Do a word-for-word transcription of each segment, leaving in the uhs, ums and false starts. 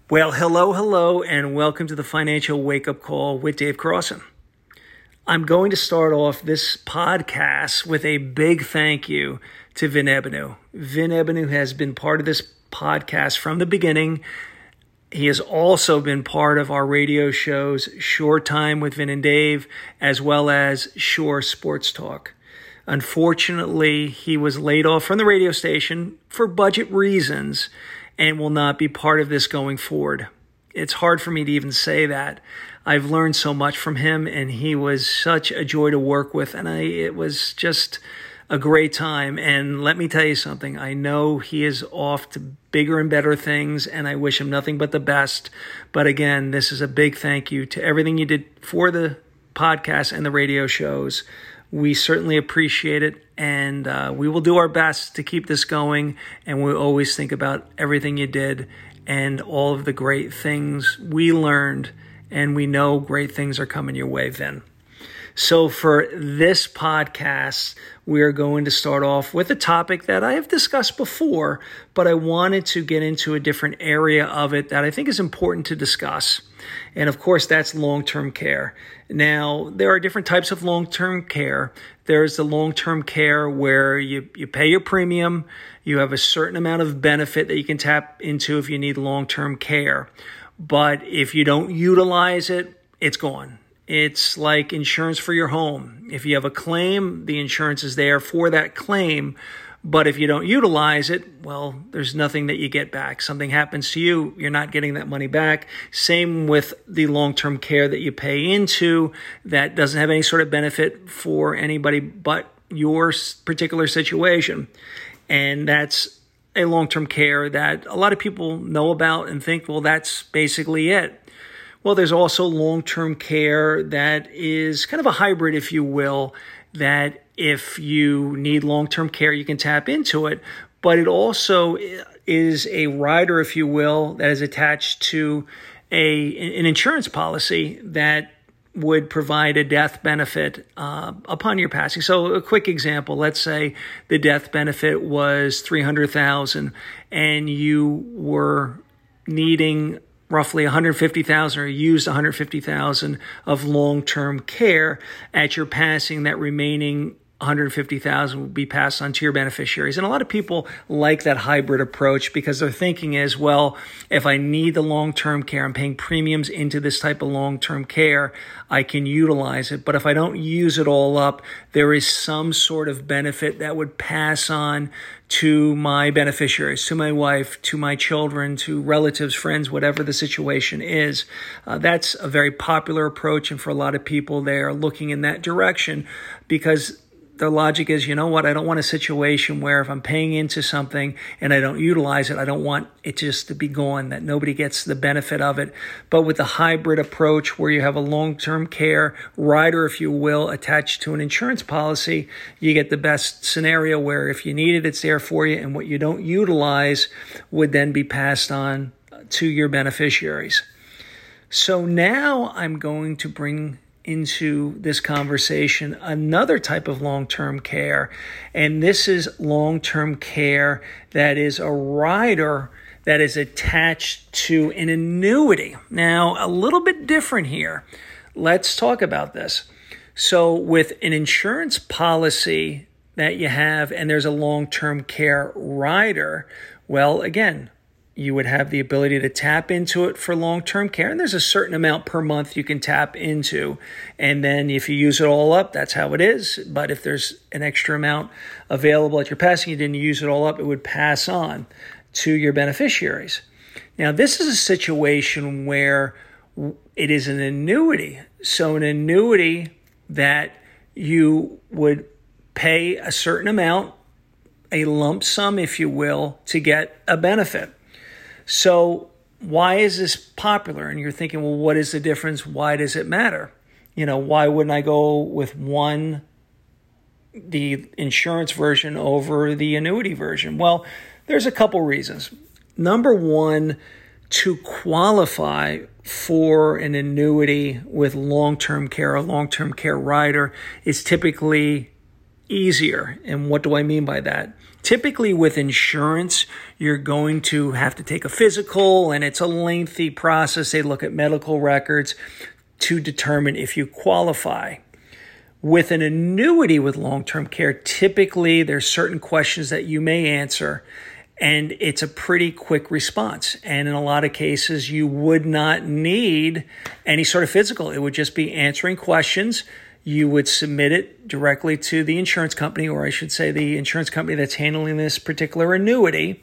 Well, hello, hello, and welcome to the Financial Wake Up Call with Dave Crossan. I'm going to start off this podcast with a big thank you to Vin Ebenau. Vin Ebenau has been part of this podcast from the beginning. He has also been part of our radio shows, Shore Time with Vin and Dave, as well as Shore Sports Talk. Unfortunately, he was laid off from the radio station for budget reasons and will not be part of this going forward. It's hard for me to even say that. I've learned so much from him, and he was such a joy to work with, and I, it was just a great time. And let me tell you something. I know he is off to bigger and better things, and I wish him nothing but the best. But again, this is a big thank you to everything you did for the podcast and the radio shows. We certainly appreciate it, and uh, we will do our best to keep this going, and we'll always think about everything you did and all of the great things we learned, and we know great things are coming your way, Vin. So for this podcast, we are going to start off with a topic that I have discussed before, but I wanted to get into a different area of it that I think is important to discuss. And of course, that's long-term care. Now, there are different types of long-term care. There's the long-term care where you, you pay your premium, you have a certain amount of benefit that you can tap into if you need long-term care. But if you don't utilize it, it's gone. It's like insurance for your home. If you have a claim, the insurance is there for that claim. But if you don't utilize it, well, there's nothing that you get back. Something happens to you, you're not getting that money back. Same with the long-term care that you pay into that doesn't have any sort of benefit for anybody but your particular situation. And that's a long-term care that a lot of people know about and think, well, that's basically it. Well, there's also long-term care that is kind of a hybrid, if you will, that if you need long-term care, you can tap into it. But it also is a rider, if you will, that is attached to a an insurance policy that would provide a death benefit uh, upon your passing. So a quick example, let's say the death benefit was three hundred thousand dollars and you were needing roughly one hundred fifty thousand dollars or used one hundred fifty thousand dollars of long-term care at your passing. That remaining one hundred fifty thousand dollars will be passed on to your beneficiaries. And a lot of people like that hybrid approach because their thinking is, well, if I need the long-term care, I'm paying premiums into this type of long-term care, I can utilize it. But if I don't use it all up, there is some sort of benefit that would pass on to my beneficiaries, to my wife, to my children, to relatives, friends, whatever the situation is. Uh, that's a very popular approach. And for a lot of people, they are looking in that direction because their logic is, you know what, I don't want a situation where if I'm paying into something and I don't utilize it, I don't want it just to be gone, that nobody gets the benefit of it. But with the hybrid approach where you have a long-term care rider, if you will, attached to an insurance policy, you get the best scenario where if you need it, it's there for you, and what you don't utilize would then be passed on to your beneficiaries. So now I'm going to bring into this conversation another type of long-term care, and this is long-term care that is a rider that is attached to an annuity. Now, a little bit different here. Let's talk about this. So with an insurance policy that you have and there's a long-term care rider, well, again, you would have the ability to tap into it for long-term care. And there's a certain amount per month you can tap into. And then if you use it all up, that's how it is. But if there's an extra amount available at your passing, you didn't use it all up, it would pass on to your beneficiaries. Now, this is a situation where it is an annuity. So an annuity that you would pay a certain amount, a lump sum, if you will, to get a benefit. So why is this popular? And you're thinking, well, what is the difference? Why does it matter? You know, why wouldn't I go with one, the insurance version over the annuity version? Well, there's a couple reasons. Number one, to qualify for an annuity with long-term care, a long-term care rider is typically easier. And what do I mean by that? Typically with insurance, you're going to have to take a physical, and it's a lengthy process. They look at medical records to determine if you qualify. With an annuity with long-term care, typically there's certain questions that you may answer, and it's a pretty quick response. And in a lot of cases, you would not need any sort of physical. It would just be answering questions. You would submit it directly to the insurance company, or I should say the insurance company that's handling this particular annuity.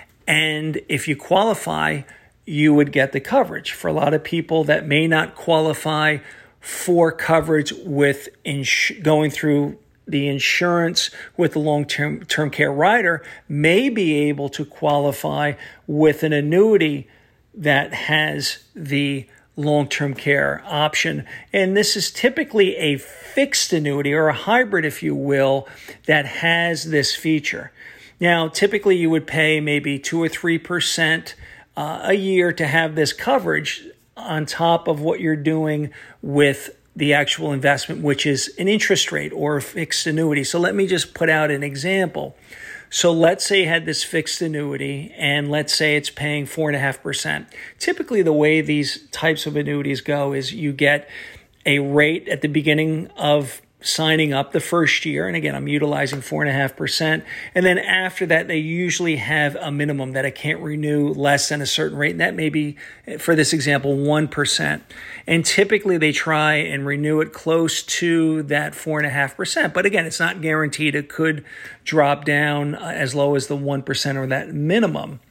And if you qualify, you would get the coverage. For a lot of people that may not qualify for coverage with ins- going through the insurance with the long-term term care rider, may be able to qualify with an annuity that has the long-term care option. And this is typically a fixed annuity, or a hybrid, if you will, that has this feature. Now, typically you would pay maybe two or three percent uh, a year to have this coverage on top of what you're doing with the actual investment, which is an interest rate or a fixed annuity. So let me just put out an example. So let's say you had this fixed annuity, and let's say it's paying four point five percent. Typically, the way these types of annuities go is you get a rate at the beginning of signing up the first year. And again, I'm utilizing four point five percent. And then after that, they usually have a minimum that I can't renew less than a certain rate. And that may be, for this example, one percent. And typically they try and renew it close to that four point five percent. But again, it's not guaranteed. It could drop down as low as the one percent or that minimum.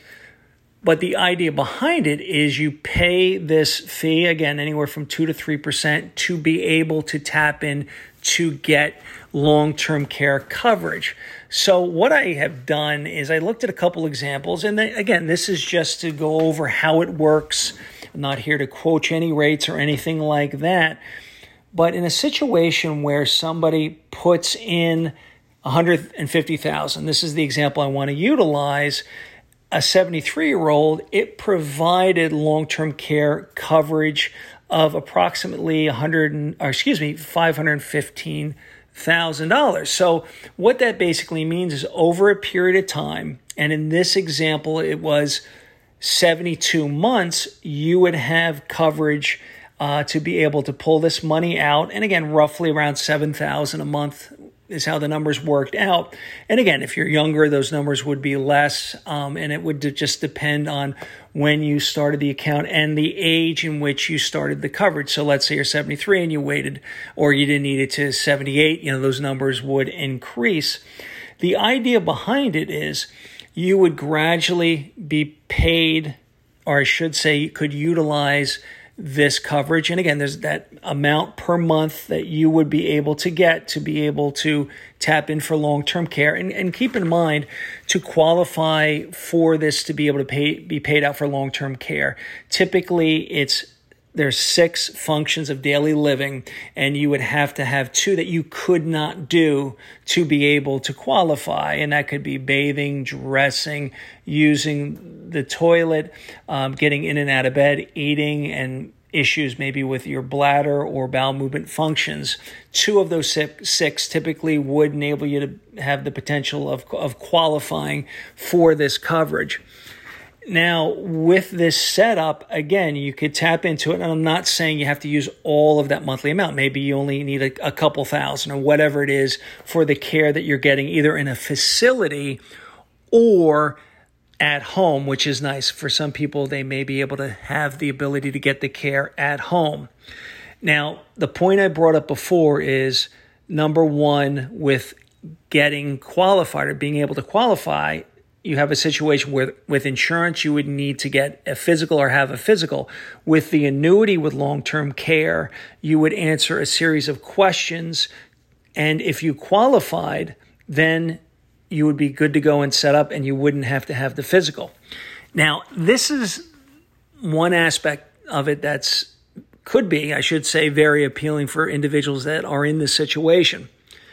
But the idea behind it is you pay this fee, again, anywhere from two to three percent, to be able to tap in to get long-term care coverage. So what I have done is I looked at a couple examples. And then, again, this is just to go over how it works. I'm not here to quote any rates or anything like that. But in a situation where somebody puts in one hundred fifty thousand dollars, this is the example I want to utilize. A seventy-three-year-old, it provided long-term care coverage of approximately one hundred, or excuse me, five hundred fifteen thousand dollars. So what that basically means is over a period of time, and in this example, it was seventy-two months, you would have coverage uh, to be able to pull this money out. And again, roughly around seven thousand dollars a month is how the numbers worked out. And again, if you're younger, those numbers would be less, um, and it would just depend on when you started the account and the age in which you started the coverage. So let's say you're seventy-three and you waited, or you didn't need it to seventy-eight, you know, those numbers would increase. The idea behind it is you would gradually be paid, or I should say you could utilize this coverage. And again, there's that amount per month that you would be able to get to be able to tap in for long-term care. And, and keep in mind, to qualify for this to be able to pay, be paid out for long-term care, typically it's there's six functions of daily living, and you would have to have two that you could not do to be able to qualify. And that could be bathing, dressing, using the toilet, um, getting in and out of bed, eating, and issues maybe with your bladder or bowel movement functions. Two of those six typically would enable you to have the potential of, of qualifying for this coverage. Now, with this setup, again, you could tap into it. And I'm not saying you have to use all of that monthly amount. Maybe you only need a, a couple thousand or whatever it is for the care that you're getting either in a facility or at home, which is nice. For some people, they may be able to have the ability to get the care at home. Now, the point I brought up before is, number one, with getting qualified or being able to qualify, you have a situation where with insurance, you would need to get a physical or have a physical. With the annuity with long-term care, you would answer a series of questions. And if you qualified, then you would be good to go and set up, and you wouldn't have to have the physical. Now, this is one aspect of it that's could be, I should say, very appealing for individuals that are in this situation.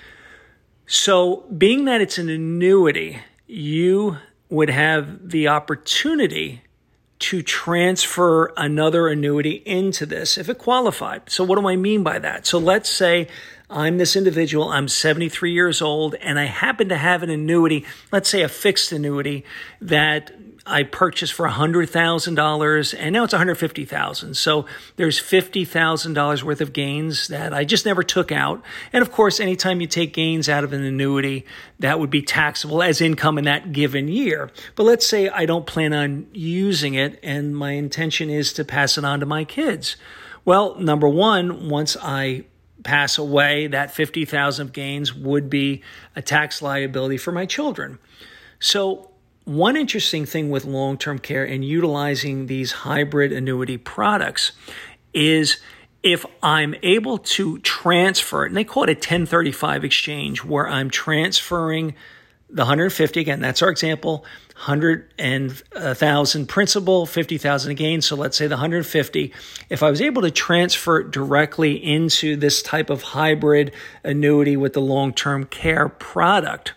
So being that it's an annuity, you would have the opportunity to transfer another annuity into this if it qualified. So what do I mean by that? So let's say I'm this individual, I'm seventy-three years old, and I happen to have an annuity, let's say a fixed annuity, that I purchased for one hundred thousand dollars, and now it's one hundred fifty thousand dollars. So there's fifty thousand dollars worth of gains that I just never took out. And of course, anytime you take gains out of an annuity, that would be taxable as income in that given year. But let's say I don't plan on using it, and my intention is to pass it on to my kids. Well, number one, once I pass away, that fifty thousand dollars of gains would be a tax liability for my children. So one interesting thing with long-term care and utilizing these hybrid annuity products is if I'm able to transfer it, and they call it a ten thirty-five exchange, where I'm transferring the one hundred fifty, again, that's our example, one hundred thousand principal, fifty thousand gain. So let's say the one hundred fifty. If I was able to transfer it directly into this type of hybrid annuity with the long-term care product,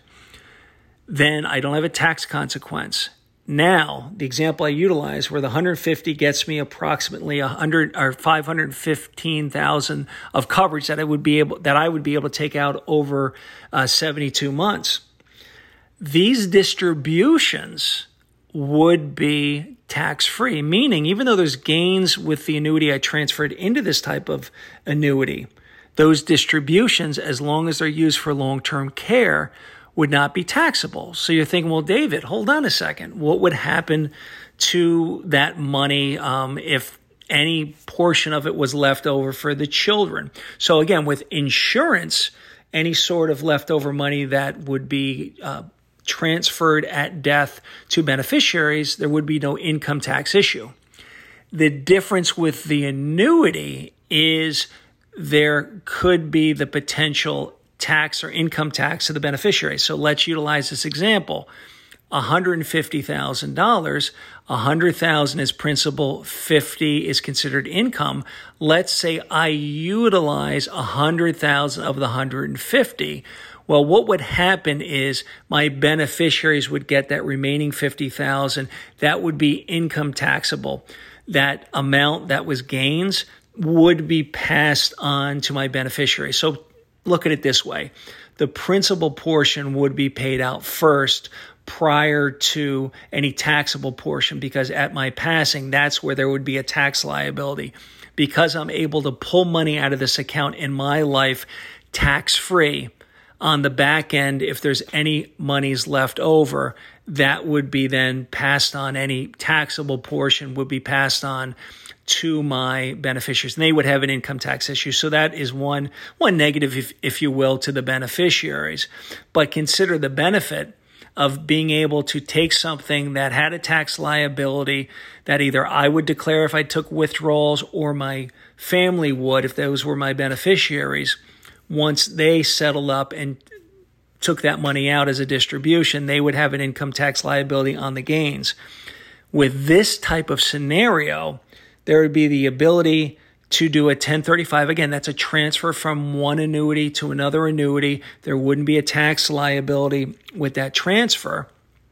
then I don't have a tax consequence. Now, the example I utilize where the one hundred fifty gets me approximately one hundred or five hundred fifteen thousand of coverage that I would be able that I would be able to take out over uh, seventy-two months. These distributions would be tax-free, meaning even though there's gains with the annuity I transferred into this type of annuity, those distributions, as long as they're used for long-term care, would not be taxable. So you're thinking, well, David, hold on a second. What would happen to that money um, if any portion of it was left over for the children? So again, with insurance, any sort of leftover money that would be uh, transferred at death to beneficiaries, there would be no income tax issue. The difference with the annuity is there could be the potential tax or income tax to the beneficiary. So let's utilize this example. one hundred fifty thousand dollars, one hundred thousand dollars is principal, fifty is considered income. Let's say I utilize one hundred thousand dollars of the one hundred fifty. Well, what would happen is my beneficiaries would get that remaining fifty thousand dollars. That would be income taxable. That amount that was gains would be passed on to my beneficiaries. So look at it this way. The principal portion would be paid out first prior to any taxable portion, because at my passing, that's where there would be a tax liability. Because I'm able to pull money out of this account in my life tax-free, on the back end, if there's any monies left over, that would be then passed on. Any taxable portion would be passed on to my beneficiaries, and they would have an income tax issue. So that is one one negative, if, if you will, to the beneficiaries. But consider the benefit of being able to take something that had a tax liability that either I would declare if I took withdrawals or my family would if those were my beneficiaries. Once they settled up and took that money out as a distribution, they would have an income tax liability on the gains. With this type of scenario, there would be the ability to do a ten thirty-five. Again, that's a transfer from one annuity to another annuity. There wouldn't be a tax liability with that transfer,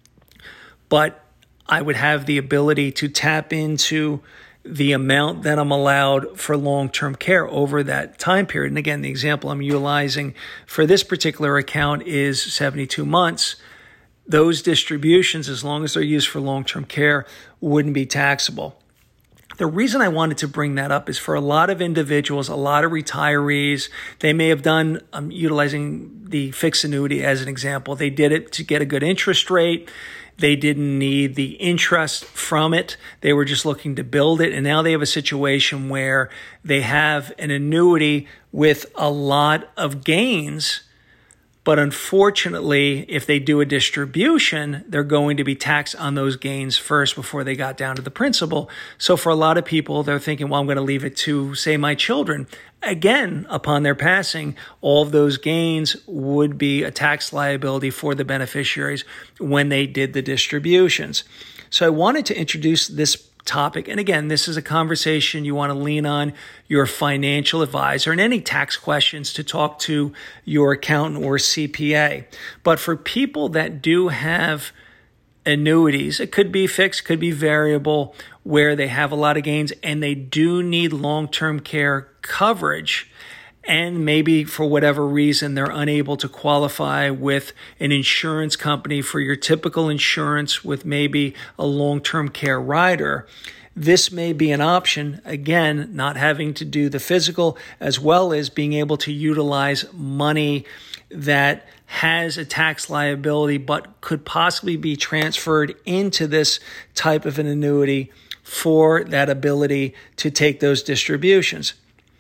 but I would have the ability to tap into the amount that I'm allowed for long-term care over that time period. And again, the example I'm utilizing for this particular account is seventy-two months. Those distributions, as long as they're used for long-term care, wouldn't be taxable. The reason I wanted to bring that up is for a lot of individuals, a lot of retirees, they may have done um, utilizing the fixed annuity as an example. They did it to get a good interest rate. They didn't need the interest from it. They were just looking to build it. And now they have a situation where they have an annuity with a lot of gains. But unfortunately, if they do a distribution, they're going to be taxed on those gains first before they got down to the principal. So for a lot of people, they're thinking, well, I'm going to leave it to, say, my children. Again, upon their passing, all of those gains would be a tax liability for the beneficiaries when they did the distributions. So I wanted to introduce this topic. And again, this is a conversation you want to lean on your financial advisor and any tax questions to talk to your accountant or C P A. But for people that do have annuities, it could be fixed, could be variable, where they have a lot of gains and they do need long-term care coverage, and maybe for whatever reason they're unable to qualify with an insurance company for your typical insurance with maybe a long-term care rider, this may be an option, again, not having to do the physical, as well as being able to utilize money that has a tax liability but could possibly be transferred into this type of an annuity for that ability to take those distributions.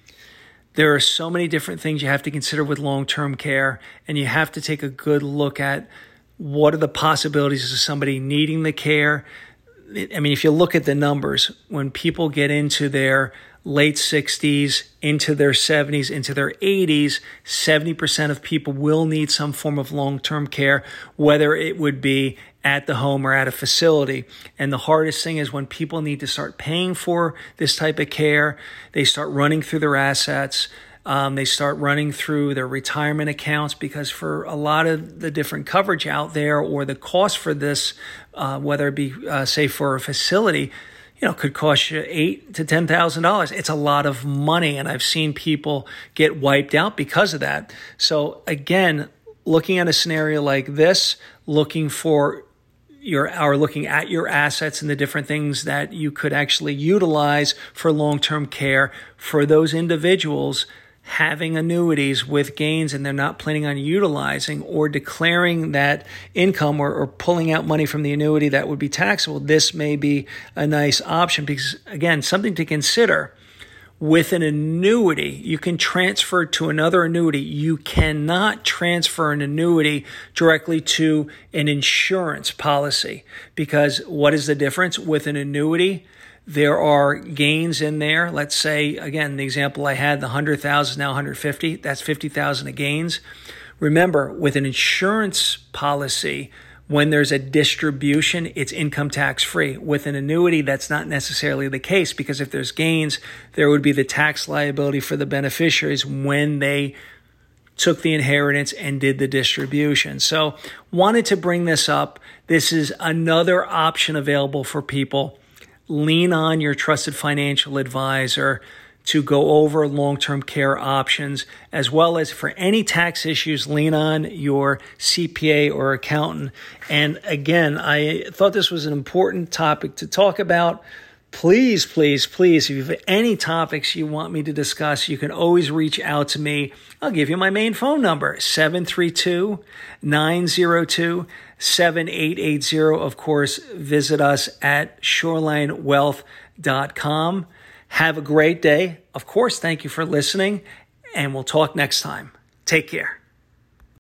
There are so many different things you have to consider with long-term care, and you have to take a good look at what are the possibilities of somebody needing the care. I mean, if you look at the numbers, when people get into their late sixties, into their seventies, into their eighties, seventy percent of people will need some form of long-term care, whether it would be at the home or at a facility. And the hardest thing is when people need to start paying for this type of care, they start running through their assets. Um, they start running through their retirement accounts, because for a lot of the different coverage out there, or the cost for this, uh, whether it be, uh, say, for a facility, you know, could cost you eight to ten thousand dollars. It's a lot of money, and I've seen people get wiped out because of that. So again, looking at a scenario like this, looking for your or looking at your assets and the different things that you could actually utilize for long-term care for those individuals having annuities with gains and they're not planning on utilizing, or declaring that income, or, or pulling out money from the annuity that would be taxable, this may be a nice option. Because again, something to consider with an annuity, you can transfer to another annuity. You cannot transfer an annuity directly to an insurance policy, because what is the difference with an annuity? There are gains in there. Let's say, again, the example I had, the one hundred thousand, now one hundred fifty, that's fifty thousand of gains. Remember, with an insurance policy, when there's a distribution, it's income tax free. With an annuity, that's not necessarily the case, because if there's gains, there would be the tax liability for the beneficiaries when they took the inheritance and did the distribution. So wanted to bring this up. This is another option available for people. Lean on your trusted financial advisor to go over long-term care options, as well as for any tax issues, lean on your C P A or accountant. And again, I thought this was an important topic to talk about. Please, please, please, if you have any topics you want me to discuss, you can always reach out to me. I'll give you my main phone number, seven three two, nine zero two, seven eight eight zero. Of course, visit us at shoreline wealth dot com. Have a great day. Of course, thank you for listening, and we'll talk next time. Take care.